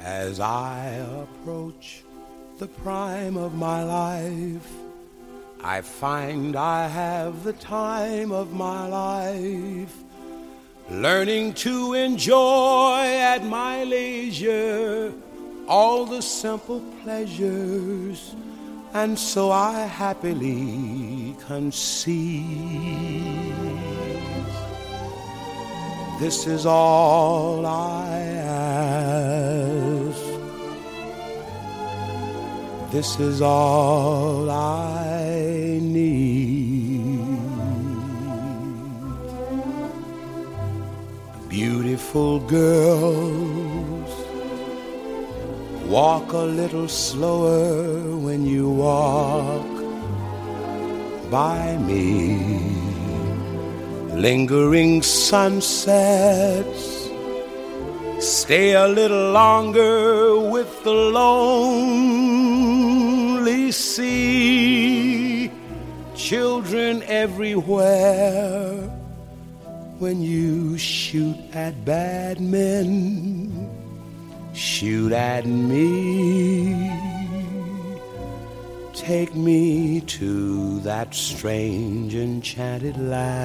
As I approach the prime of my life, I find I have the time of my life, learning to enjoy at my leisure all the simple pleasures, and so I happily conceive. This is all I ask. This is all I need. Beautiful girls, walk a little slower when you walk by me. Lingering sunsets, stay a little longer with the lonely sea. Children everywhere, when you shoot at bad men, shoot at me. Take me to that strange enchanted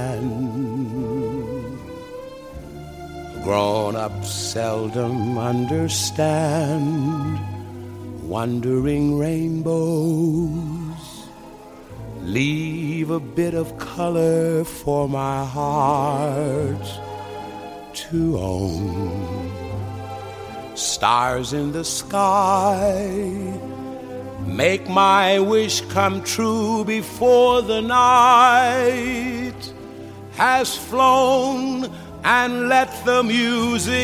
land. Grown-ups seldom understand wandering rainbows. Leave a bit of color for my heart to own. Stars in the sky, make my wish come true before the night has flown, and let the music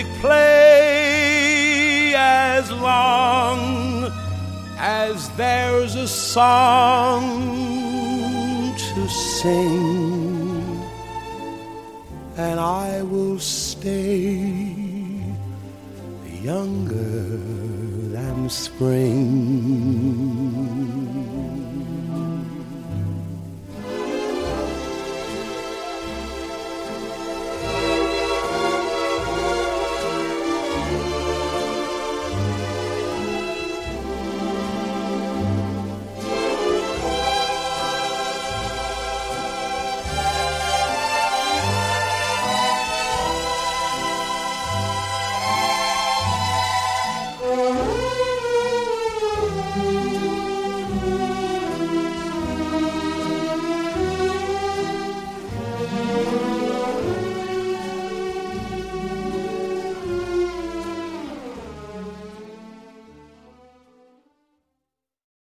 play as long as there's a song to sing, and I will stay younger than spring.